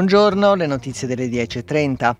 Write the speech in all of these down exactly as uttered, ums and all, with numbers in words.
buongiorno, le notizie delle dieci e trenta.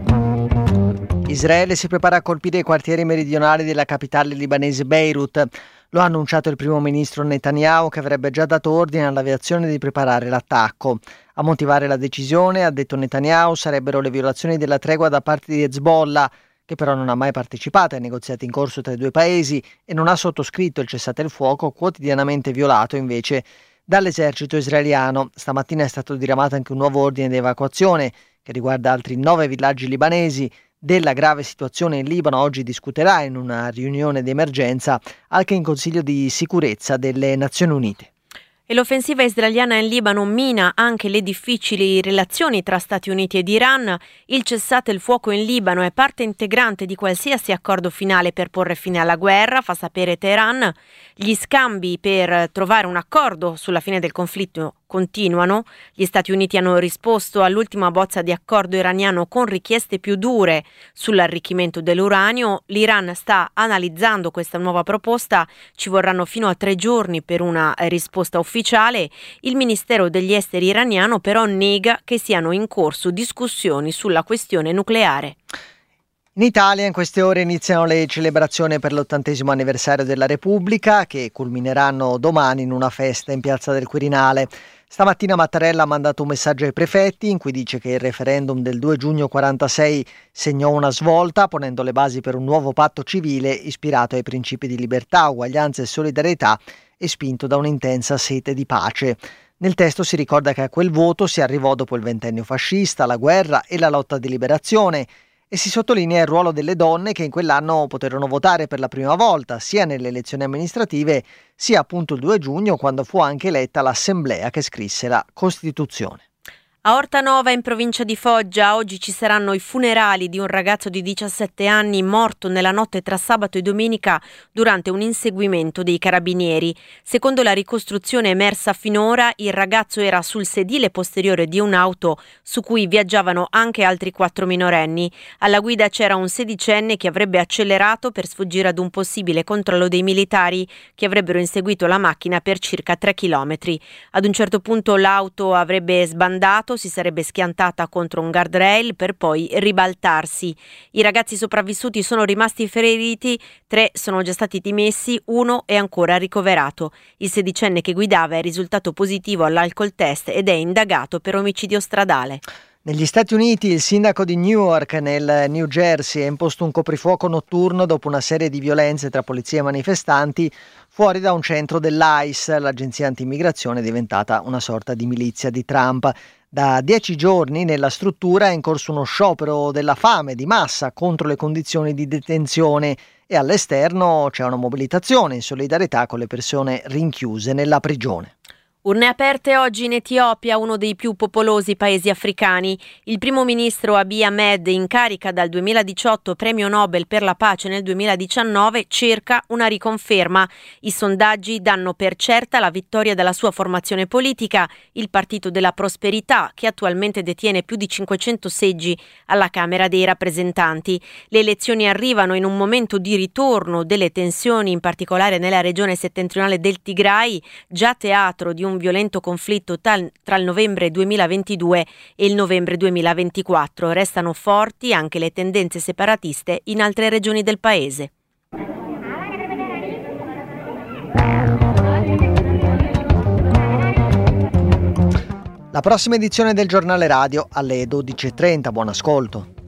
Israele si prepara a colpire i quartieri meridionali della capitale libanese Beirut. Lo ha annunciato il primo ministro Netanyahu, che avrebbe già dato ordine all'aviazione di preparare l'attacco. A motivare la decisione, ha detto Netanyahu, sarebbero le violazioni della tregua da parte di Hezbollah, che però non ha mai partecipato ai negoziati in corso tra i due paesi e non ha sottoscritto il cessate il fuoco, quotidianamente violato invece dall'esercito israeliano. Stamattina è stato diramato anche un nuovo ordine di evacuazione che riguarda altri nove villaggi libanesi. Della grave situazione in Libano oggi discuterà in una riunione di emergenza anche in Consiglio di sicurezza delle Nazioni Unite. E l'offensiva israeliana in Libano mina anche le difficili relazioni tra Stati Uniti ed Iran. Il cessate il fuoco in Libano è parte integrante di qualsiasi accordo finale per porre fine alla guerra, fa sapere Teheran. Gli scambi per trovare un accordo sulla fine del conflitto continuano. Gli Stati Uniti hanno risposto all'ultima bozza di accordo iraniano con richieste più dure sull'arricchimento dell'uranio. L'Iran sta analizzando questa nuova proposta. Ci vorranno fino a tre giorni per una risposta ufficiale. Il Ministero degli Esteri iraniano però nega che siano in corso discussioni sulla questione nucleare. In Italia in queste ore iniziano le celebrazioni per l'ottantesimo anniversario della Repubblica, che culmineranno domani in una festa in Piazza del Quirinale. Stamattina Mattarella ha mandato un messaggio ai prefetti in cui dice che il referendum del due giugno quarantasei segnò una svolta, ponendo le basi per un nuovo patto civile ispirato ai principi di libertà, uguaglianza e solidarietà e spinto da un'intensa sete di pace. Nel testo si ricorda che a quel voto si arrivò dopo il ventennio fascista, la guerra e la lotta di liberazione, e si sottolinea il ruolo delle donne che in quell'anno poterono votare per la prima volta, sia nelle elezioni amministrative, sia appunto il due giugno, quando fu anche eletta l'assemblea che scrisse la Costituzione. A Ortanova, in provincia di Foggia, oggi ci saranno i funerali di un ragazzo di diciassette anni morto nella notte tra sabato e domenica durante un inseguimento dei carabinieri. Secondo la ricostruzione emersa finora, il ragazzo era sul sedile posteriore di un'auto su cui viaggiavano anche altri quattro minorenni. Alla guida c'era un sedicenne che avrebbe accelerato per sfuggire ad un possibile controllo dei militari che avrebbero inseguito la macchina per circa tre chilometri. Ad un certo punto l'auto avrebbe sbandato, si sarebbe schiantata contro un guardrail per poi ribaltarsi. I ragazzi sopravvissuti sono rimasti feriti, tre sono già stati dimessi, uno è ancora ricoverato. Il sedicenne che guidava è risultato positivo all'alcol test ed è indagato per omicidio stradale. Negli Stati Uniti il sindaco di Newark, nel New Jersey, ha imposto un coprifuoco notturno dopo una serie di violenze tra polizia e manifestanti fuori da un centro dell'I C E, l'agenzia anti-immigrazione è diventata una sorta di milizia di Trump. Da dieci giorni nella struttura è in corso uno sciopero della fame di massa contro le condizioni di detenzione e all'esterno c'è una mobilitazione in solidarietà con le persone rinchiuse nella prigione. Urne aperte oggi in Etiopia, uno dei più popolosi paesi africani. Il primo ministro Abiy Ahmed, in carica dal duemiladiciotto, premio Nobel per la pace nel duemiladiciannove, cerca una riconferma. I sondaggi danno per certa la vittoria della sua formazione politica, il Partito della Prosperità, che attualmente detiene più di cinquecento seggi alla Camera dei rappresentanti. Le elezioni arrivano in un momento di ritorno delle tensioni, in particolare nella regione settentrionale del Tigray, già teatro di un un violento conflitto tal- tra il novembre duemilaventidue e il novembre duemilaventiquattro. Restano forti anche le tendenze separatiste in altre regioni del paese. La prossima edizione del giornale radio alle dodici e trenta. Buon ascolto.